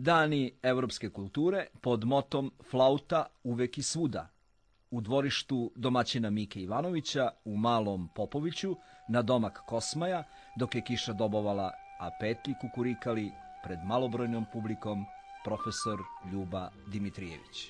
Dani evropske kulture pod motom Flauta uvek i svuda. U dvorištu domaćina Mike Ivanovića u Malom Popoviću na domak Kosmaja, dok je kiša dobovala, a petli kukurikali pred malobrojnom publikom profesor Ljuba Dimitrijević.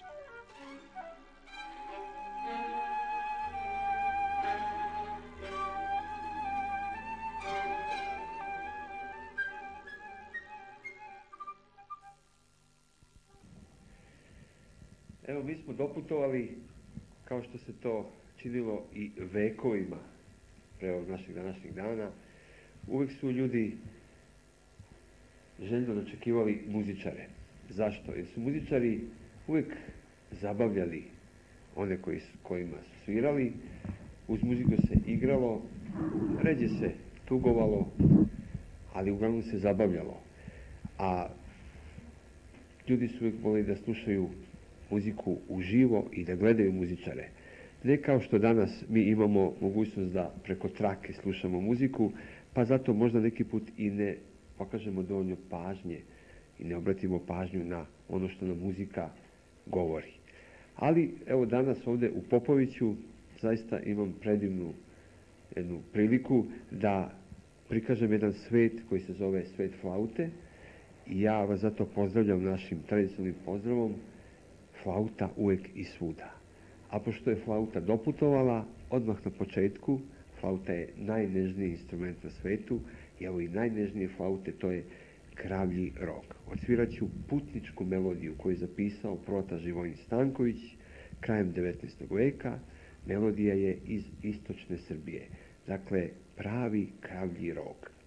Evo, mi smo doputovali, kao što se to činilo i vekovima pre ovog našeg današnjeg dana. Uvek su ljudi željno dočekivali muzičare. Zašto? Jer su muzičari uvek zabavljali one kojima su svirali, uz muziku se igralo, ređe se tugovalo, ali uglavnom se zabavljalo. A ljudi su uvek voleli da slušaju muziku uživo i da gledaju muzičare. Ne kao što danas mi imamo mogućnost da preko trake slušamo muziku, pa zato možda neki put i ne pokažemo dovoljno pažnje i ne obratimo pažnju na ono što nam muzika govori. Ali evo danas ovde u Popoviću zaista imam predivnu jednu priliku da prikažem jedan svet koji se zove svet flaute i ja vas zato pozdravljam našim tradicionalnim pozdravom: flauta uvek i svuda. A pošto je flauta doputovala, odmah na početku, flauta je najnežniji instrument na svetu i evo i najnežnije flaute, to je kravlji rog. Odsvirat ću putničku melodiju koju je zapisao prota Živojin Stanković krajem 19. veka. Melodija je iz istočne Srbije. Dakle, pravi kravlji rog.